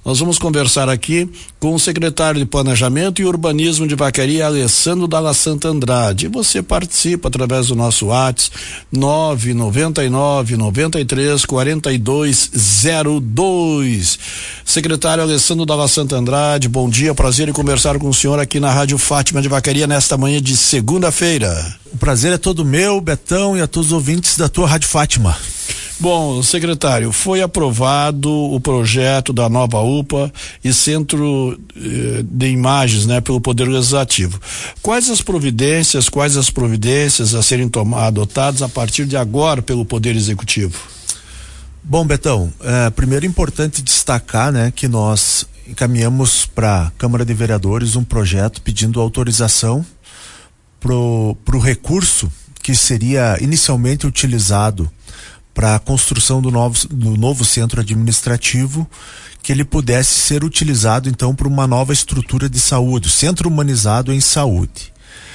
Nós vamos conversar aqui com o secretário de Planejamento e Urbanismo de Vacaria, Alessandro Dalla Santa Andrade. E você participa através do nosso WhatsApp 999-93-4202. Secretário Alessandro Dalla Santa Andrade, bom dia, prazer em conversar com o senhor aqui na Rádio Fátima de Vacaria nesta manhã de segunda-feira. O prazer é todo meu, Betão, e a todos os ouvintes da tua Rádio Fátima. Bom, secretário, foi aprovado o projeto da nova UPA e Centro de Imagens, né, pelo Poder Legislativo. Quais as providências a serem adotadas a partir de agora pelo Poder Executivo? Bom, Betão, primeiro é importante destacar, né, que nós encaminhamos para a Câmara de Vereadores um projeto pedindo autorização pro recurso que seria inicialmente utilizado para a construção do novo centro administrativo, que ele pudesse ser utilizado então para uma nova estrutura de saúde, Centro Humanizado em Saúde.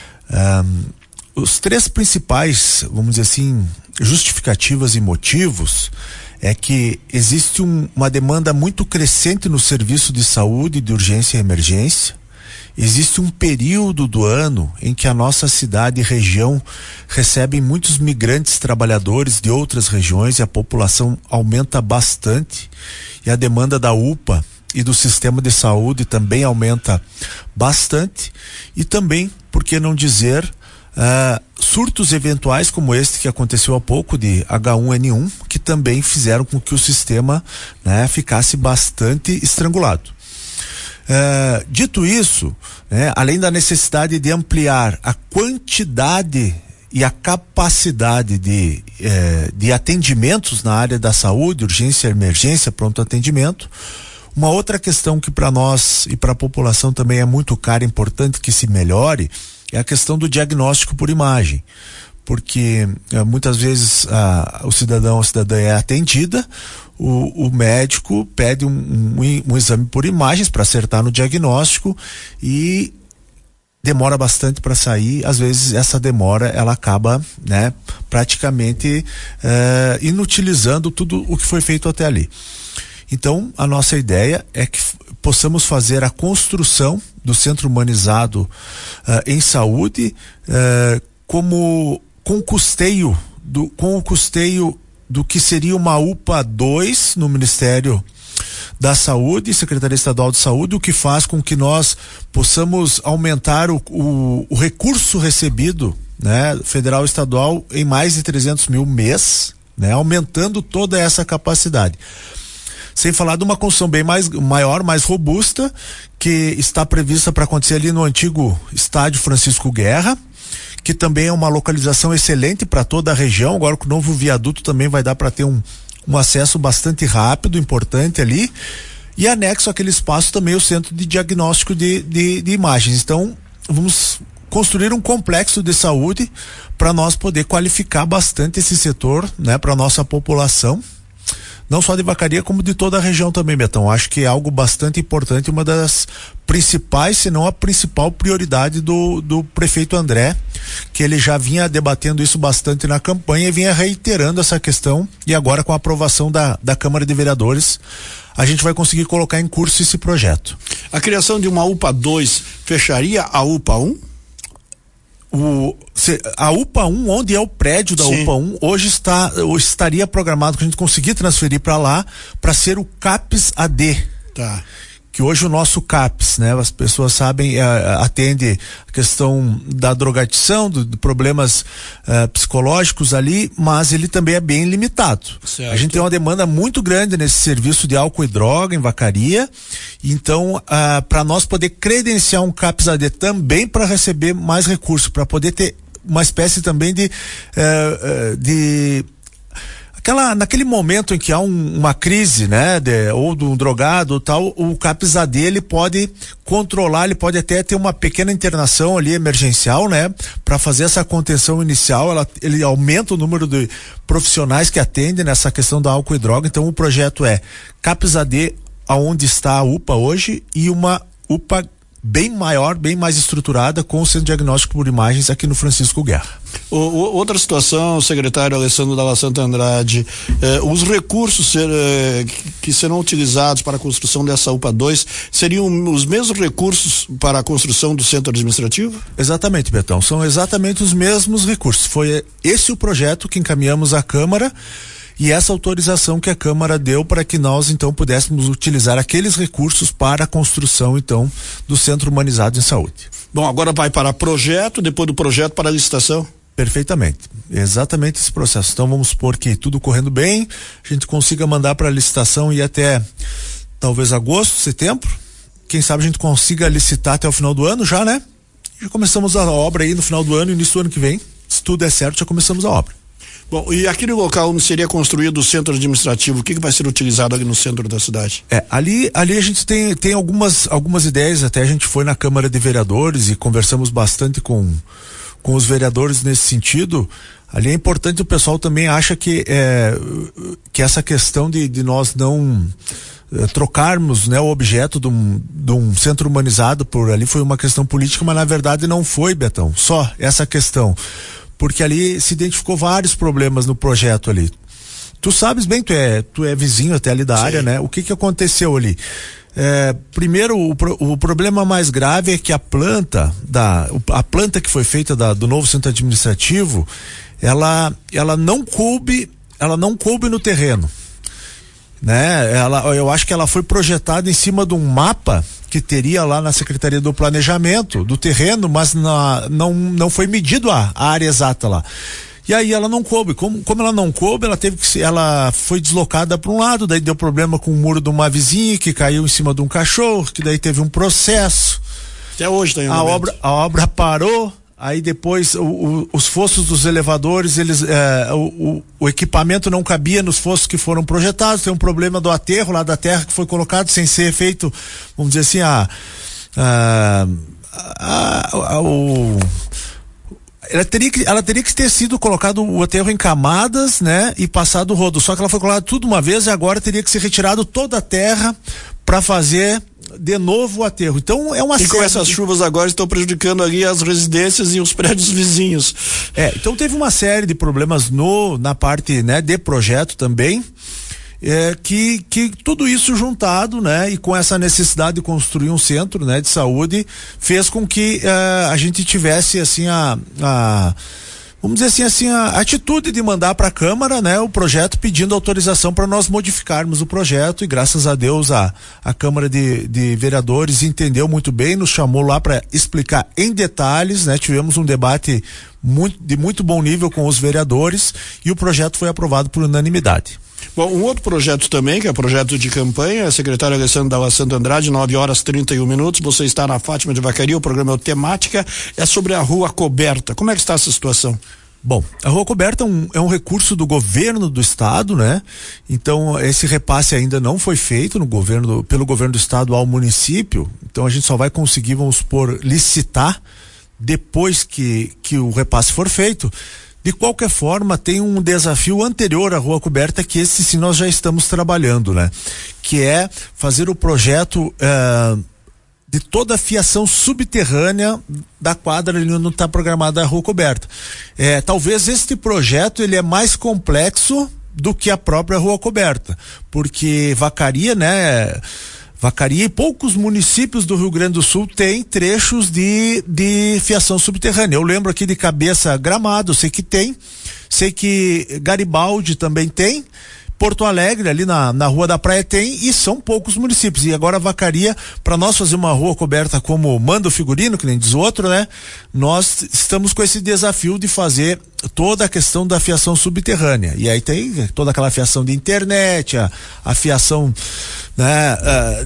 Os três principais, vamos dizer assim, justificativas e motivos é que existe uma demanda muito crescente no serviço de saúde de urgência e emergência. Existe um período do ano em que a nossa cidade e região recebem muitos migrantes trabalhadores de outras regiões e a população aumenta bastante e a demanda da UPA e do sistema de saúde também aumenta bastante e também, por que não dizer, surtos eventuais como este que aconteceu há pouco de H1N1 que também fizeram com que o sistema, né, ficasse bastante estrangulado. Dito isso, né, além da necessidade de ampliar a quantidade e a capacidade de atendimentos na área da saúde, urgência, emergência, pronto atendimento, uma outra questão que para nós e para a população também é muito cara, importante que se melhore, é a questão do diagnóstico por imagem. Porque muitas vezes o cidadão, a cidadã é atendida, o médico pede um exame por imagens para acertar no diagnóstico e demora bastante para sair. Às vezes essa demora ela acaba, né, praticamente inutilizando tudo o que foi feito até ali. Então a nossa ideia é que possamos fazer a construção do Centro Humanizado em Saúde com o custeio do que seria uma UPA 2 no Ministério da Saúde, Secretaria Estadual de Saúde, o que faz com que nós possamos aumentar o recurso recebido, né, federal e estadual em mais de 300 mil mês, né, aumentando toda essa capacidade. Sem falar de uma construção bem maior, mais robusta, que está prevista para acontecer ali no antigo estádio Francisco Guerra, que também é uma localização excelente para toda a região. Agora com o novo viaduto também vai dar para ter um acesso bastante rápido, importante ali, e anexo àquele espaço também o centro de diagnóstico de imagens. Então vamos construir um complexo de saúde para nós poder qualificar bastante esse setor, né, para nossa população, não só de Vacaria como de toda a região também, Betão. Acho que é algo bastante importante, uma das principais, se não a principal prioridade do prefeito André, que ele já vinha debatendo isso bastante na campanha e vinha reiterando essa questão, e agora com a aprovação da Câmara de Vereadores a gente vai conseguir colocar em curso esse projeto. A criação de uma UPA 2 fecharia a UPA 1? A UPA 1, onde é o prédio da Sim. UPA 1, hoje estaria programado que a gente conseguir transferir para lá para ser o CAPS AD. Tá. Que hoje o nosso CAPS, né, as pessoas sabem, atende a questão da drogadição, de problemas psicológicos ali, mas ele também é bem limitado. Certo. A gente tem uma demanda muito grande nesse serviço de álcool e droga em Vacaria, então para nós poder credenciar um CAPS AD também para receber mais recursos, para poder ter uma espécie também de naquele momento em que há uma crise, né, ou de um drogado ou tal, o CAPS AD ele pode controlar, ele pode até ter uma pequena internação ali emergencial, né, para fazer essa contenção inicial. Ele aumenta o número de profissionais que atendem nessa questão do álcool e droga. Então o projeto é CAPS AD aonde está a UPA hoje e uma UPA bem maior, bem mais estruturada, com o centro diagnóstico por imagens aqui no Francisco Guerra. Outra situação, secretário Alessandro Dalla Santa Andrade, os recursos que serão utilizados para a construção dessa UPA 2 seriam os mesmos recursos para a construção do centro administrativo? Exatamente, Betão, são exatamente os mesmos recursos. Foi esse o projeto que encaminhamos à Câmara e essa autorização que a Câmara deu para que nós então pudéssemos utilizar aqueles recursos para a construção então do Centro Humanizado em Saúde. Bom, agora vai para projeto, depois do projeto para a licitação? Perfeitamente, exatamente esse processo. Então vamos supor que tudo correndo bem, a gente consiga mandar para a licitação e até talvez agosto, setembro, quem sabe a gente consiga licitar até o final do ano já, né? Já começamos a obra aí no final do ano e início do ano que vem, se tudo der certo já começamos a obra. Bom, e aquele local onde seria construído o centro administrativo, o que vai ser utilizado ali no centro da cidade? Ali a gente tem algumas ideias, até a gente foi na Câmara de Vereadores e conversamos bastante com os vereadores nesse sentido. Ali é importante, o pessoal também acha que essa questão de nós não trocarmos, né, o objeto de um centro humanizado por ali foi uma questão política, mas na verdade não foi, Betão, só essa questão. Porque ali se identificou vários problemas no projeto ali. Tu sabes bem, tu é vizinho até ali da área, né? O que aconteceu ali? Primeiro, o problema mais grave é que a planta que foi feita do novo centro administrativo, ela não coube no terreno, né? Eu acho que ela foi projetada em cima de um mapa que teria lá na Secretaria do Planejamento do terreno, mas não foi medido a área exata lá. E aí ela não coube. Como ela não coube, ela foi deslocada para um lado, daí deu problema com o muro de uma vizinha que caiu em cima de um cachorro, que daí teve um processo. Até hoje tem a obra parou. Aí depois os fossos dos elevadores, o equipamento não cabia nos fossos que foram projetados, tem um problema do aterro lá da terra que foi colocado sem ser feito, vamos dizer assim, ela teria que ter sido colocado o aterro em camadas, né, e passado o rodo, só que ela foi colocada tudo uma vez e agora teria que ser retirado toda a terra para fazer de novo o aterro. Então é uma série. E com essas chuvas agora estão prejudicando ali as residências e os prédios vizinhos. Então teve uma série de problemas na parte, né, de projeto também, que tudo isso juntado, né, e com essa necessidade de construir um centro, né, de saúde, fez com que a gente tivesse assim vamos dizer assim, a atitude de mandar para a Câmara, né, o projeto pedindo autorização para nós modificarmos o projeto, e graças a Deus a Câmara de Vereadores entendeu muito bem, nos chamou lá para explicar em detalhes, né, tivemos um debate de muito bom nível com os vereadores e o projeto foi aprovado por unanimidade. Bom, um outro projeto também, que é projeto de campanha, secretário Alessandro Dalla Santa Andrade, 9h31. Você está na Fátima de Vacaria, o programa é o Temática, é sobre a Rua Coberta. Como é que está essa situação? Bom, a Rua Coberta é um recurso do governo do estado, né? Então, esse repasse ainda não foi feito pelo governo do estado ao município, então a gente só vai conseguir, vamos supor, licitar depois que o repasse for feito. De qualquer forma, tem um desafio anterior à Rua Coberta, que esse sim nós já estamos trabalhando, né? Que é fazer o projeto de toda a fiação subterrânea da quadra ali onde está programada a Rua Coberta. Talvez este projeto ele é mais complexo do que a própria Rua Coberta, porque Vacaria, né? Vacaria e poucos municípios do Rio Grande do Sul têm trechos de fiação subterrânea. Eu lembro aqui de cabeça Gramado, sei que Garibaldi também tem, Porto Alegre, ali na Rua da Praia tem, e são poucos municípios. E agora Vacaria, para nós fazer uma rua coberta como manda o figurino, que nem diz o outro, né? Nós estamos com esse desafio de fazer toda a questão da fiação subterrânea. E aí tem toda aquela fiação de internet, a fiação, né,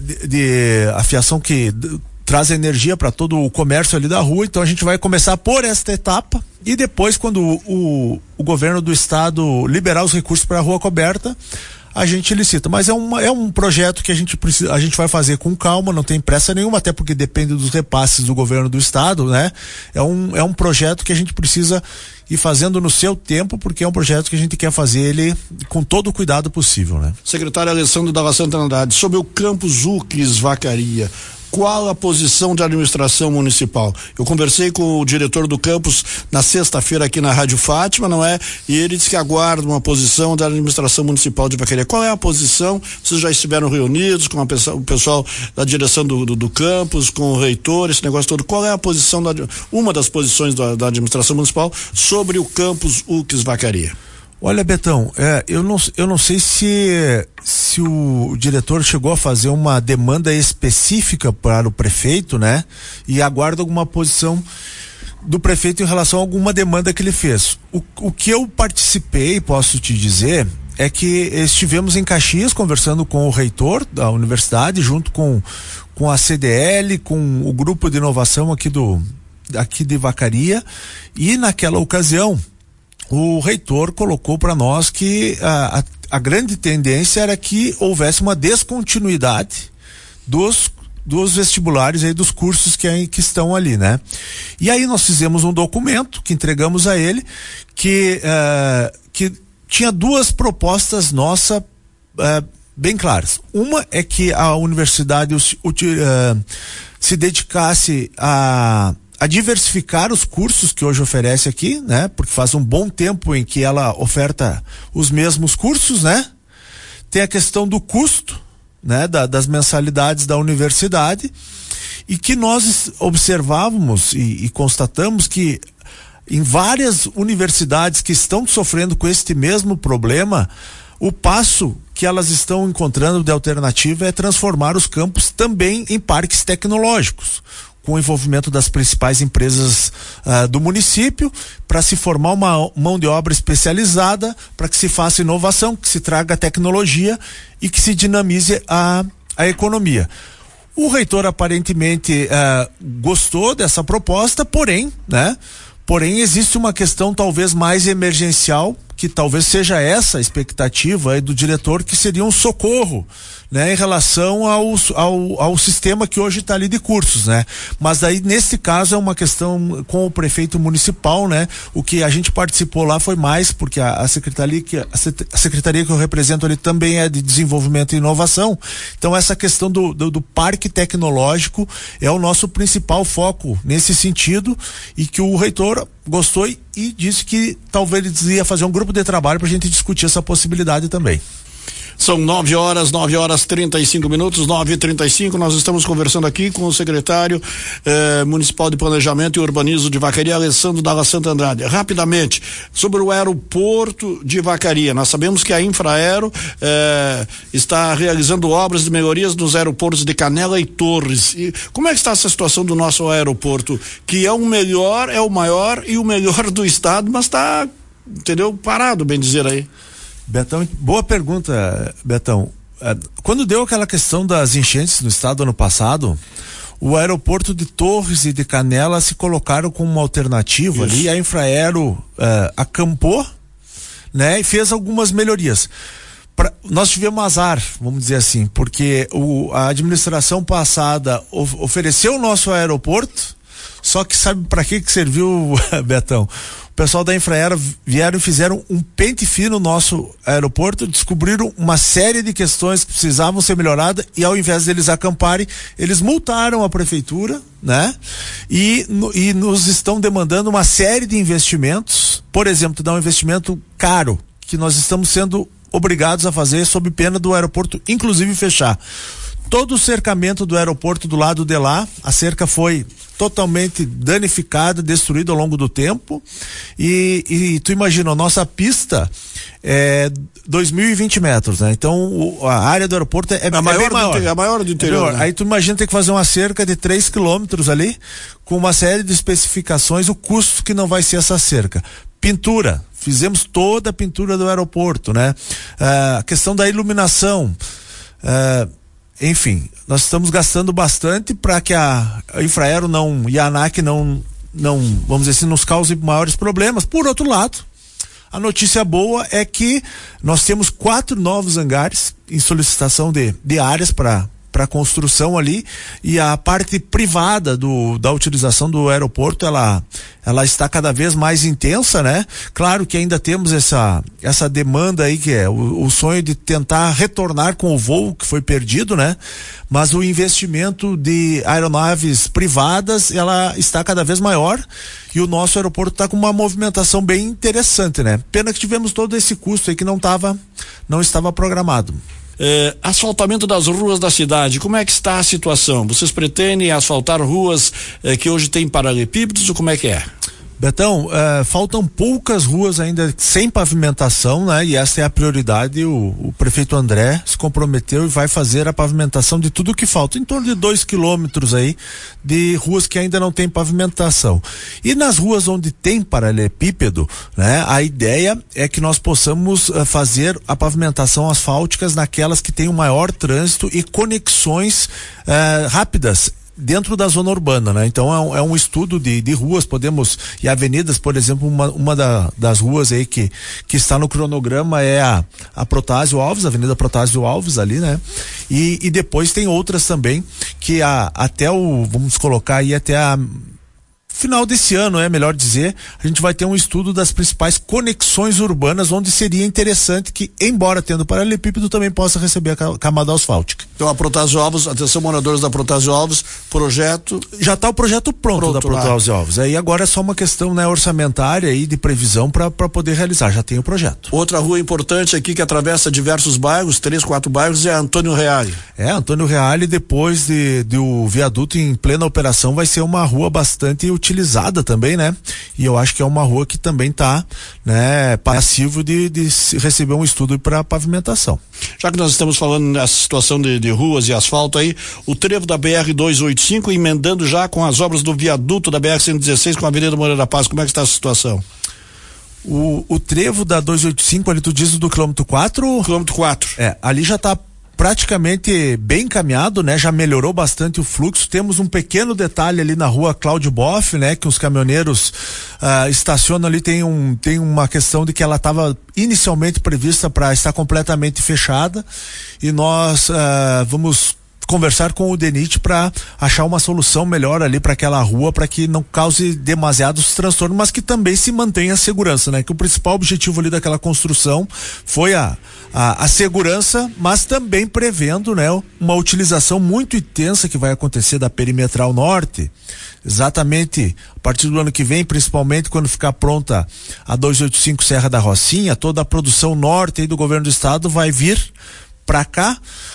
a fiação que traz energia para todo o comércio ali da rua. Então a gente vai começar por esta etapa e depois, quando o governo do estado liberar os recursos para a Rua Coberta, a gente licita. Mas é um projeto que a gente vai fazer com calma, não tem pressa nenhuma, até porque depende dos repasses do governo do estado, né? É um projeto que a gente precisa ir fazendo no seu tempo, porque é um projeto que a gente quer fazer ele com todo o cuidado possível, né? Secretário Alessandro Dalla Santa Andrade, sobre o Campus UCLES Vacaria, qual a posição da administração municipal? Eu conversei com o diretor do campus na sexta-feira aqui na Rádio Fátima, não é? E ele disse que aguarda uma posição da administração municipal de Vacaria. Qual é a posição? Vocês já estiveram reunidos com o pessoal da direção do campus, com o reitor, esse negócio todo. Qual é a posição, uma das posições da administração municipal sobre o campus UCS Vacaria? Olha, Betão, eu não sei se o diretor chegou a fazer uma demanda específica para o prefeito, né? E aguarda alguma posição do prefeito em relação a alguma demanda que ele fez. O que eu participei, posso te dizer, é que estivemos em Caxias conversando com o reitor da universidade, junto com a CDL, com o grupo de inovação aqui de Vacaria, e naquela ocasião o reitor colocou para nós que a grande tendência era que houvesse uma descontinuidade dos vestibulares aí, dos cursos que estão ali, né? E aí nós fizemos um documento que entregamos a ele que tinha duas propostas nossas bem claras. Uma é que a universidade se dedicasse a diversificar os cursos que hoje oferece aqui, né? Porque faz um bom tempo em que ela oferta os mesmos cursos, né? Tem a questão do custo, né? Das mensalidades da universidade, e que nós observávamos e constatamos que em várias universidades que estão sofrendo com este mesmo problema, o passo que elas estão encontrando de alternativa é transformar os campos também em parques tecnológicos, com o envolvimento das principais empresas do município, para se formar uma mão de obra especializada, para que se faça inovação, que se traga tecnologia e que se dinamize a economia. O reitor aparentemente gostou dessa proposta, porém existe uma questão talvez mais emergencial, que talvez seja essa a expectativa aí do diretor, que seria um socorro, né, em relação ao sistema que hoje está ali de cursos, né? Mas daí, nesse caso, é uma questão com o prefeito municipal, né? O que a gente participou lá foi mais porque a secretaria que eu represento ali também é de desenvolvimento e inovação. Então, essa questão do parque tecnológico é o nosso principal foco nesse sentido, e que o reitor gostou e disse que talvez ele ia fazer um grupo de trabalho para a gente discutir essa possibilidade também. São 9h35, 9h35. Nós estamos conversando aqui com o secretário municipal de Planejamento e Urbanismo de Vacaria, Alessandro Dalla Santa Andrade. Rapidamente, sobre o aeroporto de Vacaria. Nós sabemos que a Infraero está realizando obras de melhorias nos aeroportos de Canela e Torres. E como é que está essa situação do nosso aeroporto? Que é o melhor, é o maior e o melhor do estado, mas está, entendeu? Parado, bem dizer aí. Betão, boa pergunta, Betão. Quando deu aquela questão das enchentes no estado ano passado, o aeroporto de Torres e de Canela se colocaram como uma alternativa. Isso. Ali. A Infraero acampou, né, e fez algumas melhorias. Nós tivemos azar, vamos dizer assim, porque a administração passada ofereceu o nosso aeroporto, só que sabe para que serviu, Betão? O pessoal da Infraero vieram e fizeram um pente fino no nosso aeroporto, descobriram uma série de questões que precisavam ser melhoradas, e ao invés deles acamparem, eles multaram a prefeitura, né? E nos estão demandando uma série de investimentos, por exemplo, dar um investimento caro, que nós estamos sendo obrigados a fazer sob pena do aeroporto, inclusive fechar. Todo o cercamento do aeroporto do lado de lá, a cerca foi totalmente danificada, destruída ao longo do tempo, e tu imagina, a nossa pista é 2.020 metros, né? Então a área do aeroporto é maior do interior. Né? Aí tu imagina ter que fazer uma cerca de 3 quilômetros ali, com uma série de especificações, o custo que não vai ser essa cerca. Pintura, fizemos toda a pintura do aeroporto, né? A questão da iluminação, enfim, nós estamos gastando bastante para que a Infraero e a ANAC não, vamos dizer assim, nos cause maiores problemas. Por outro lado, a notícia boa é que nós temos 4 novos hangares em solicitação de áreas para para construção ali, e a parte privada da utilização do aeroporto, ela está cada vez mais intensa, né? Claro que ainda temos essa demanda aí, que é o sonho de tentar retornar com o voo que foi perdido, né? Mas o investimento de aeronaves privadas, ela está cada vez maior, e o nosso aeroporto está com uma movimentação bem interessante, né? Pena que tivemos todo esse custo aí que não estava programado. Asfaltamento das ruas da cidade, como é que está a situação? Vocês pretendem asfaltar ruas que hoje tem paralelepípedos ou como é que é? Betão, faltam poucas ruas ainda sem pavimentação, né? E essa é a prioridade. O prefeito André se comprometeu e vai fazer a pavimentação de tudo que falta, em torno de 2 quilômetros aí de ruas que ainda não tem pavimentação. E nas ruas onde tem paralelepípedo, né? A ideia é que nós possamos fazer a pavimentação asfálticas naquelas que tem o maior trânsito e conexões rápidas dentro da zona urbana, né? Então é um estudo de ruas, e avenidas, por exemplo, uma das ruas aí que está no cronograma é a Protásio Alves, a Avenida Protásio Alves ali, né? E depois tem outras também que vamos colocar aí até a final desse ano, melhor dizer, a gente vai ter um estudo das principais conexões urbanas, onde seria interessante que, embora tendo paralelepípedo, também possa receber a camada asfáltica. Então a Protásio Alves, atenção moradores da Protásio Alves, já está o projeto pronto da Protásio Alves. Aí agora é só uma questão, né, orçamentária e de previsão para poder realizar, já tem o projeto. Outra rua importante aqui que atravessa diversos bairros, 3, 4 bairros, é Antônio Reale. Antônio Reale, depois do viaduto em plena operação, vai ser uma rua bastante utilizada também, né? E eu acho que é uma rua que também está, né, passivo de receber um estudo para pavimentação. Já que nós estamos falando nessa situação de ruas e asfalto aí, o trevo da BR-285 emendando já com as obras do viaduto da BR-116 com a Avenida Moreira da Paz, como é que está a situação? O trevo da 285, ali tu diz do quilômetro 4? Quilômetro 4. Ali já está praticamente bem encaminhado, né? Já melhorou bastante o fluxo. Temos um pequeno detalhe ali na rua Cláudio Boff, né? Que os caminhoneiros estacionam ali, tem uma questão de que ela estava inicialmente prevista para estar completamente fechada, e nós vamos conversar com o DENIT para achar uma solução melhor ali para aquela rua, para que não cause demasiados transtornos, mas que também se mantenha a segurança, né? Que o principal objetivo ali daquela construção foi a segurança, mas também prevendo, né, uma utilização muito intensa que vai acontecer da Perimetral Norte, exatamente a partir do ano que vem, principalmente quando ficar pronta a 285 Serra da Rocinha. Toda a produção norte aí do governo do estado vai vir para cá.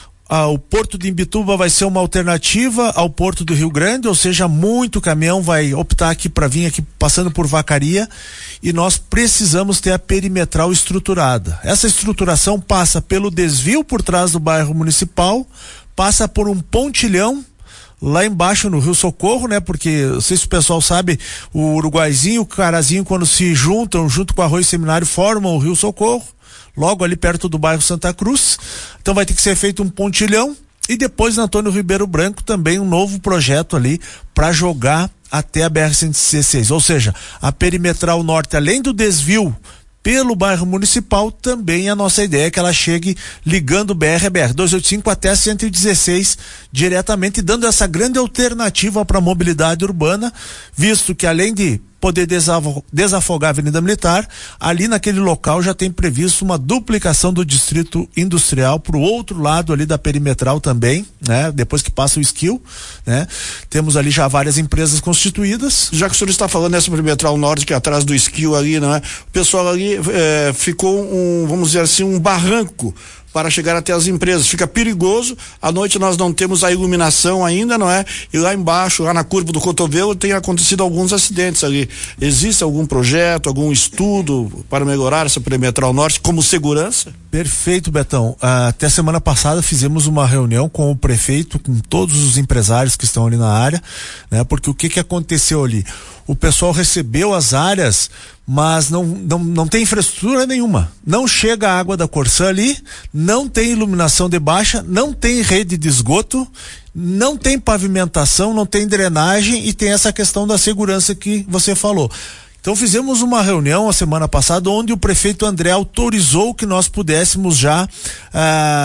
O Porto de Imbituba vai ser uma alternativa ao Porto do Rio Grande, ou seja, muito caminhão vai optar aqui para vir aqui passando por Vacaria, e nós precisamos ter a perimetral estruturada. Essa estruturação passa pelo desvio por trás do bairro Municipal, passa por um pontilhão lá embaixo no Rio Socorro, né? Porque, não sei se o pessoal sabe, o Uruguaizinho e o Carazinho, quando se juntam junto com o Arroio Seminário, formam o Rio Socorro, logo ali perto do bairro Santa Cruz. Então vai ter que ser feito um pontilhão, e depois na Antônio Ribeiro Branco também um novo projeto ali para jogar até a BR-116, ou seja, a perimetral norte, além do desvio pelo bairro Municipal, também a nossa ideia é que ela chegue ligando o BR-285 até a 116 diretamente, dando essa grande alternativa para a mobilidade urbana, visto que além de poder desafogar a Avenida Militar, ali naquele local já tem previsto uma duplicação do distrito industrial para o outro lado ali da perimetral também, né? Depois que passa o Esquil, né? Temos ali já várias empresas constituídas. Já que o senhor está falando nessa perimetral norte, que é atrás do Esquil ali, né? O pessoal ali ficou vamos dizer assim, um barranco para chegar até as empresas. Fica perigoso, à noite nós não temos a iluminação ainda, não é? E lá embaixo, lá na curva do cotovelo, tem acontecido alguns acidentes ali. Existe algum projeto, algum estudo para melhorar essa perimetral norte como segurança? Perfeito, Betão. Até semana passada fizemos uma reunião com o prefeito, com todos os empresários que estão ali na área, né? Porque o que aconteceu ali? O pessoal recebeu as áreas, mas não tem infraestrutura nenhuma. Não chega a água da Corsã ali, não tem iluminação de baixa, não tem rede de esgoto, não tem pavimentação, não tem drenagem, e tem essa questão da segurança que você falou. Então fizemos uma reunião a semana passada onde o prefeito André autorizou que nós pudéssemos já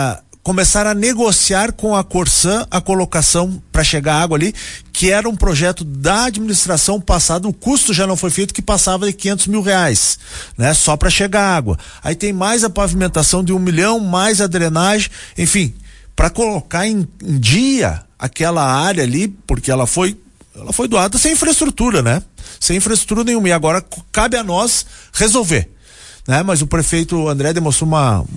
começar a negociar com a Corsan a colocação para chegar água ali, que era um projeto da administração passada, o custo já não foi feito, que passava de R$500 mil, né? Só para chegar água. Aí tem mais a pavimentação de 1 milhão, mais a drenagem, enfim, para colocar em dia aquela área ali, porque ela foi doada sem infraestrutura, né? Sem infraestrutura nenhuma, e agora cabe a nós resolver. Né? Mas o prefeito André demonstrou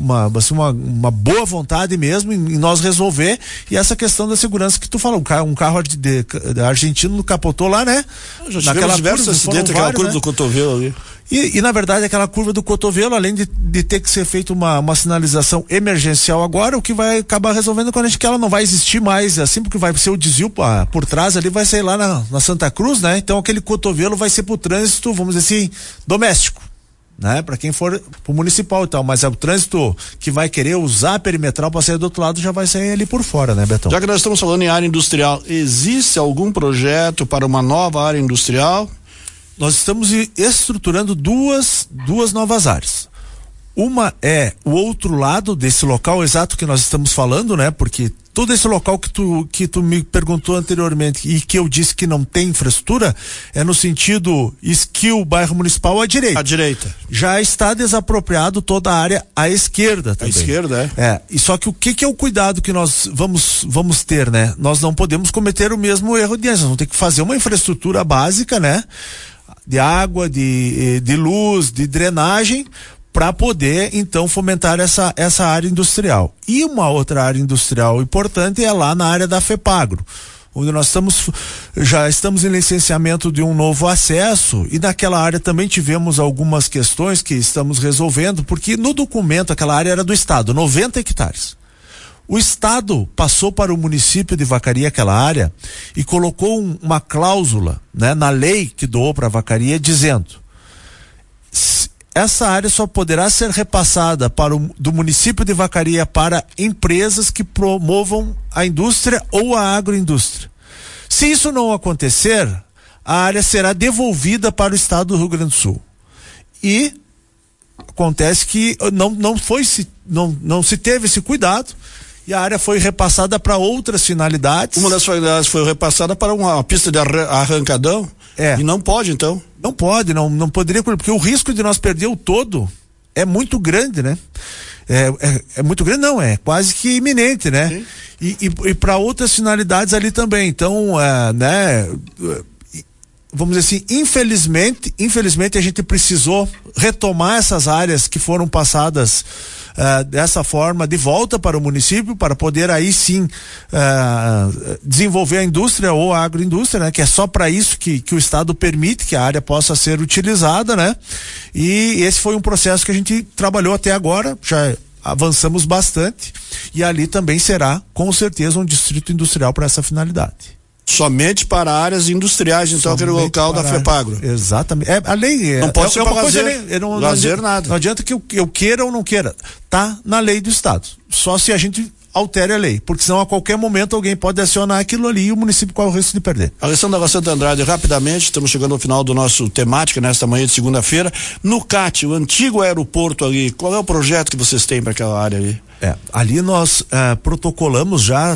uma boa vontade mesmo em nós resolver, e essa questão da segurança que tu falou, um carro argentino capotou lá, né? Já tivemos diversos acidentes, aquela curva, né? Do cotovelo ali. E na verdade aquela curva do cotovelo, além de ter que ser feita uma sinalização emergencial agora, o que vai acabar resolvendo quando que ela não vai existir mais, assim, porque vai ser o desvio por trás ali, vai ser lá na Santa Cruz, né? Então aquele cotovelo vai ser pro trânsito, vamos dizer assim, doméstico, né? Para quem for pro municipal e tal, mas é o trânsito que vai querer usar a perimetral para sair do outro lado, já vai sair ali por fora, né, Betão? Já que nós estamos falando em área industrial, existe algum projeto para uma nova área industrial? Nós estamos estruturando duas novas áreas. Uma é o outro lado desse local exato que nós estamos falando, né? Porque todo esse local que tu me perguntou anteriormente e que eu disse que não tem infraestrutura, é no sentido Esquil, bairro municipal, à direita. À direita. Já está desapropriado toda a área à esquerda também. À esquerda, é? É, e só que o que é o cuidado que nós vamos ter, né? Nós não podemos cometer o mesmo erro de antes, nós vamos ter que fazer uma infraestrutura básica, né? De água, de luz, de drenagem, para poder então fomentar essa área industrial. E uma outra área industrial importante é lá na área da FEPAGRO, onde nós já estamos em licenciamento de um novo acesso, e naquela área também tivemos algumas questões que estamos resolvendo, porque no documento aquela área era do estado, 90 hectares. O estado passou para o município de Vacaria aquela área e colocou uma cláusula, né, na lei que doou para a Vacaria, dizendo: essa área só poderá ser repassada do município de Vacaria para empresas que promovam a indústria ou a agroindústria. Se isso não acontecer, a área será devolvida para o estado do Rio Grande do Sul. E acontece que não se teve esse cuidado, e a área foi repassada para outras finalidades. Uma das finalidades foi repassada para uma pista de arrancadão. E não pode, então? Não pode, não poderia, porque o risco de nós perder o todo é muito grande, né? É muito grande, não, é quase que iminente, né? E para outras finalidades ali também. Então, né? Vamos dizer assim, infelizmente a gente precisou retomar essas áreas que foram passadas dessa forma de volta para o município, para poder aí sim desenvolver a indústria ou a agroindústria, né? Que é só para isso que o estado permite que a área possa ser utilizada, né? E esse foi um processo que a gente trabalhou até agora, já avançamos bastante, e ali também será com certeza um distrito industrial para essa finalidade. Somente para áreas industriais, então, aquele local da FEPAGRO. Exatamente. A lei não pode ser para lazer, nada. Não adianta que eu queira ou não queira. Tá na lei do estado. Só se a gente altere a lei, porque senão a qualquer momento alguém pode acionar aquilo ali e o município corre o risco de perder. Alessandra Santa Andrade, rapidamente, estamos chegando ao final do nosso temática nesta manhã de segunda-feira. No CAT, o antigo aeroporto ali, qual é o projeto que vocês têm para aquela área ali? Ali nós protocolamos já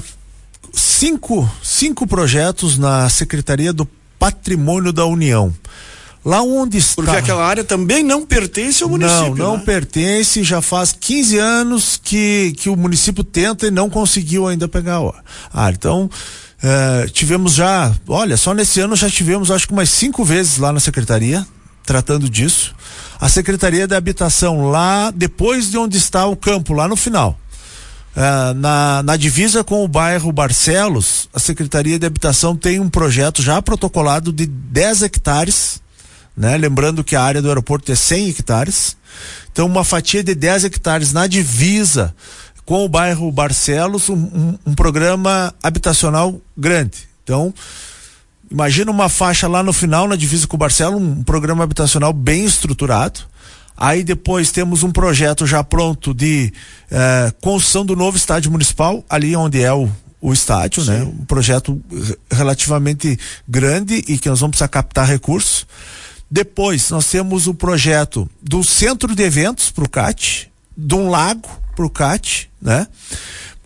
cinco projetos na Secretaria do Patrimônio da União. Lá onde está... Porque aquela área também não pertence ao município. Não pertence, já faz 15 anos que o município tenta e não conseguiu ainda pegar a área. Então, tivemos já, só nesse ano já tivemos acho que umas 5 vezes lá na Secretaria, tratando disso. A Secretaria da Habitação lá, depois de onde está o campo, lá no final. Na divisa com o bairro Barcelos, a Secretaria de Habitação tem um projeto já protocolado de 10 hectares, né? Lembrando que a área do aeroporto é 100 hectares, então uma fatia de 10 hectares na divisa com o bairro Barcelos, um programa habitacional grande. Então, imagina uma faixa lá no final, na divisa com o Barcelos, um programa habitacional bem estruturado. Aí depois temos um projeto já pronto de construção do novo estádio municipal, ali onde é o estádio, sim, né? Um projeto relativamente grande e que nós vamos precisar captar recursos. Depois nós temos o projeto do centro de eventos para o CAT, de um lago para o CAT, né?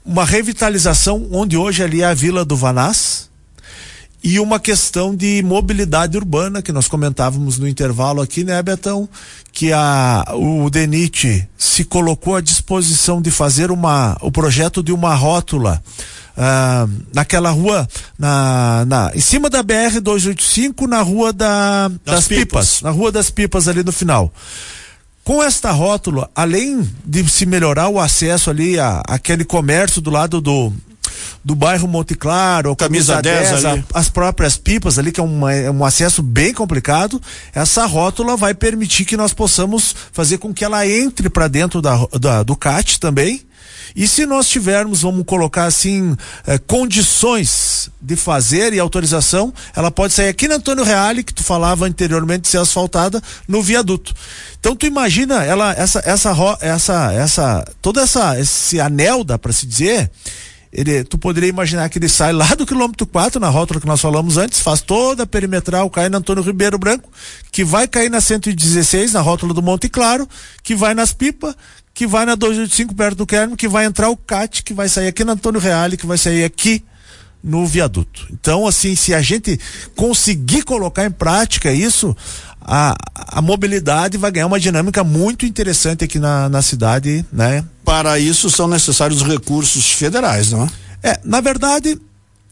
uma revitalização onde hoje ali é a Vila do Vanás, e uma questão de mobilidade urbana que nós comentávamos no intervalo aqui, né, Betão? Que o DENIT se colocou à disposição de fazer o projeto de uma rótula naquela rua, em cima da BR-285, na rua das Pipas, na Rua das Pipas ali no final. Com esta rótula, além de se melhorar o acesso ali àquele comércio do lado do bairro Monte Claro, Camisa 10 as próprias Pipas ali, que é um acesso bem complicado, essa rótula vai permitir que nós possamos fazer com que ela entre para dentro do CAT também. E se nós tivermos, vamos colocar assim, condições de fazer e autorização, ela pode sair aqui na Antônio Reale, que tu falava anteriormente de ser asfaltada, no viaduto. Então tu imagina todo esse anel, dá para se dizer, tu poderia imaginar que ele sai lá do quilômetro 4, na rótula que nós falamos antes, faz toda a perimetral, cai na Antônio Ribeiro Branco, que vai cair na 116, na rótula do Monte Claro, que vai nas Pipas, que vai na 285 perto do Querme, que vai entrar o CAT, que vai sair aqui na Antônio Reale, que vai sair aqui no viaduto. Então, assim, se a gente conseguir colocar em prática isso, a mobilidade vai ganhar uma dinâmica muito interessante aqui na cidade, né? Para isso são necessários recursos federais, não é? Na verdade,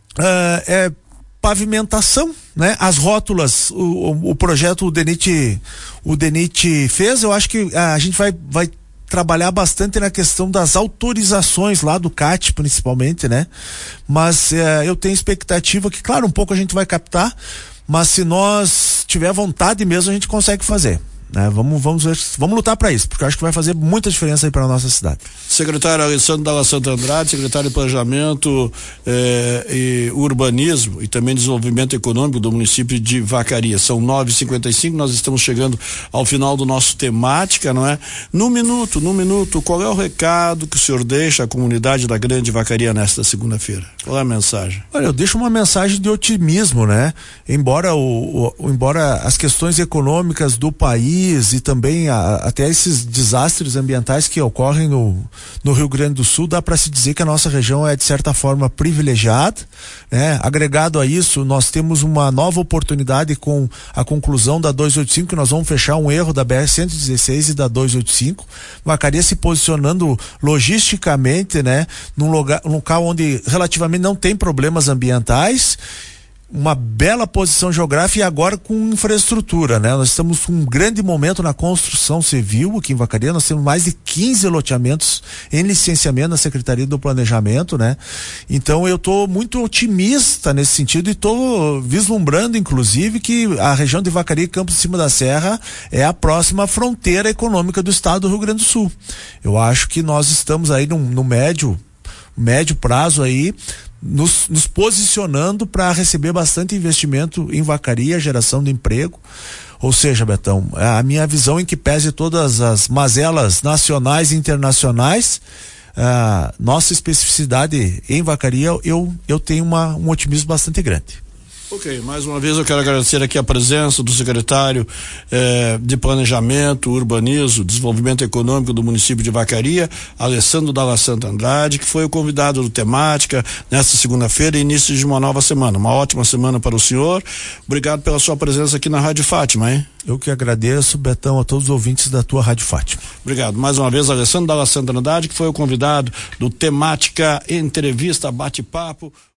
pavimentação, né? As rótulas, o projeto o DENIT fez, eu acho que a gente vai trabalhar bastante na questão das autorizações lá do CAT, principalmente, né? Mas eu tenho expectativa que, claro, um pouco a gente vai captar, mas se nós tiver vontade mesmo, a gente consegue fazer, né? Vamos lutar para isso, porque eu acho que vai fazer muita diferença aí para a nossa cidade. Secretário Alessandro Dalla Santa Andrade, secretário de Planejamento e Urbanismo e também Desenvolvimento Econômico do município de Vacaria. São 9h55, nós estamos chegando ao final do nosso temática, não é? Num minuto, qual é o recado que o senhor deixa à comunidade da Grande Vacaria nesta segunda-feira? Qual é a mensagem? Olha, eu deixo uma mensagem de otimismo, né? Embora as questões econômicas do país e também até esses desastres ambientais que ocorrem no Rio Grande do Sul, dá para se dizer que a nossa região é de certa forma privilegiada, né? Agregado a isso, nós temos uma nova oportunidade com a conclusão da 285, que nós vamos fechar um erro da BR-116 e da 285, Vacaria se posicionando logisticamente, né? Num local onde relativamente não tem problemas ambientais, uma bela posição geográfica e agora com infraestrutura, né? Nós estamos com um grande momento na construção civil aqui em Vacaria, nós temos mais de 15 loteamentos em licenciamento na Secretaria do Planejamento, né? Então eu estou muito otimista nesse sentido e estou vislumbrando, inclusive, que a região de Vacaria e Campos de Cima da Serra é a próxima fronteira econômica do estado do Rio Grande do Sul. Eu acho que nós estamos aí no médio prazo aí, nos posicionando para receber bastante investimento em Vacaria, geração de emprego. Ou seja, Betão, a minha visão, em que pese todas as mazelas nacionais e internacionais, nossa especificidade em Vacaria, eu tenho um otimismo bastante grande. Ok, mais uma vez eu quero agradecer aqui a presença do secretário de Planejamento, Urbanismo, Desenvolvimento Econômico do município de Vacaria, Alessandro Dalla Santa Andrade, que foi o convidado do Temática nesta segunda-feira, início de uma nova semana. Uma ótima semana para o senhor. Obrigado pela sua presença aqui na Rádio Fátima, hein? Eu que agradeço, Betão, a todos os ouvintes da tua Rádio Fátima. Obrigado. Mais uma vez, Alessandro Dalla Santa Andrade, que foi o convidado do Temática Entrevista Bate-Papo.